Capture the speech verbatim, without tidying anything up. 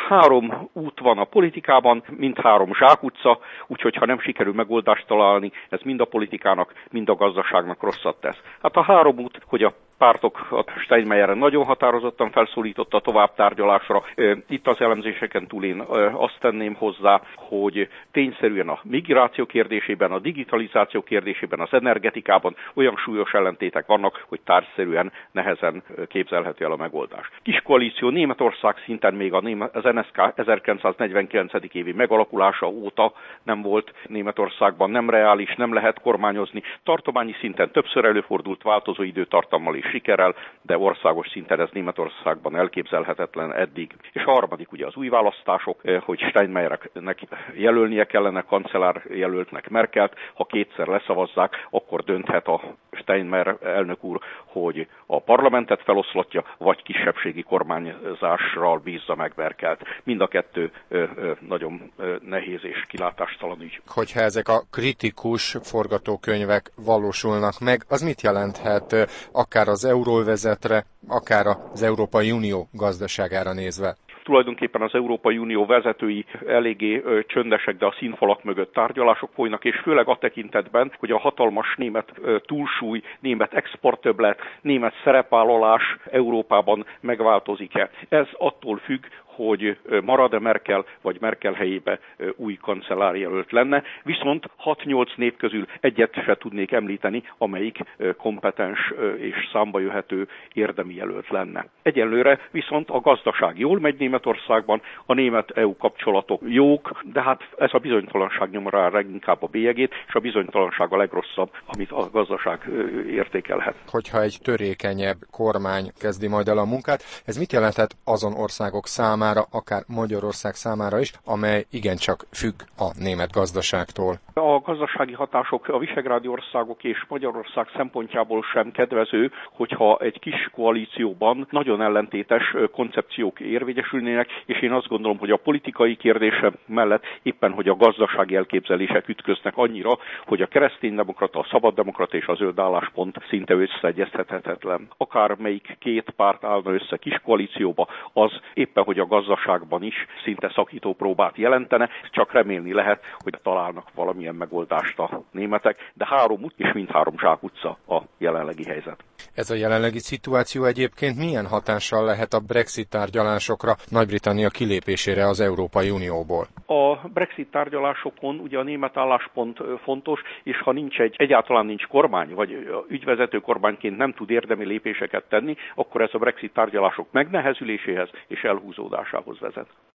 Három út van a politikában, mind három zsákutca, úgyhogy ha nem sikerül megoldást találni, ez mind a politikának, mind a gazdaságnak rosszat tesz. Hát a három út, hogy a pártok a Steinmeieren nagyon határozottan felszólította a továbbtárgyalásra. Itt az elemzéseken túl én azt tenném hozzá, hogy tényszerűen a migráció kérdésében, a digitalizáció kérdésében, az energetikában olyan súlyos ellentétek vannak, hogy tárgyszerűen nehezen képzelhető el a megoldás. Kiskoalíció Németország szinten még az en es ká ezerkilencszáznegyvenkilencedik évi megalakulása óta nem volt Németországban, nem reális, nem lehet kormányozni. Tartományi szinten többször előfordult változó időtartammal és sikerrel, de országos szinten ez Németországban elképzelhetetlen eddig. És a harmadik ugye az új választások, hogy Steinmeiernek jelölnie kellene kancellár jelöltnek Merkelt, ha kétszer leszavazzák, akkor dönthet a Steinmeier elnök úr, hogy a parlamentet feloszlatja, vagy kisebbségi kormányzásral bízza meg Merkelt. Mind a kettő ö, ö, nagyon ö, nehéz és kilátástalan ügy. Hogyha ezek a kritikus forgatókönyvek valósulnak meg, az mit jelenthet akár az euróvezetre, akár az Európai Unió gazdaságára nézve? Tulajdonképpen az Európai Unió vezetői eléggé ö, csöndesek, de a színfalak mögött tárgyalások folynak, és főleg a tekintetben, hogy a hatalmas német ö, túlsúly, német exporttöbblet, német szerepvállalás Európában megváltozik-e. Ez attól függ, hogy marad-e Merkel, vagy Merkel helyébe új kancellárjelölt lenne, viszont hat-nyolc név közül egyet se tudnék említeni, amelyik kompetens és számba jöhető érdemi jelölt lenne. Egyelőre viszont a gazdaság jól megy Németországban, a német-é u kapcsolatok jók, de hát ez a bizonytalanság nyom rá leginkább a bélyegét, és a bizonytalanság a legrosszabb, amit a gazdaság értékelhet. Hogyha egy törékenyebb kormány kezdi majd el a munkát, ez mit jelenthet azon országok számára, akár Magyarország számára is, amely igencsak függ a német gazdaságtól? A gazdasági hatások a visegrádi országok és Magyarország szempontjából sem kedvező, hogyha egy kis koalícióban nagyon ellentétes koncepciók érvényesülnének, és én azt gondolom, hogy a politikai kérdések mellett éppen, hogy a gazdasági elképzelések ütköznek annyira, hogy a kereszténydemokrata, a szabaddemokrata és a zöld álláspont szinte összeegyeztethetetlen. Akármelyik két párt állna össze kis koalícióba, az éppen, hogy a gazdaságban is szinte szakító próbát jelentene, csak remélni lehet, hogy találnak valamilyen megoldást a németek, de három út és mindhárom zsákutca a jelenlegi helyzet. Ez a jelenlegi szituáció egyébként milyen hatással lehet a Brexit tárgyalásokra, Nagy-Britannia kilépésére az Európai Unióból? A Brexit tárgyalásokon ugye a német álláspont fontos, és ha nincs egy, egyáltalán nincs kormány, vagy ügyvezető kormányként nem tud érdemi lépéseket tenni, akkor ez a Brexit tárgyalások megnehezüléséhez és elhúzódásához vezet.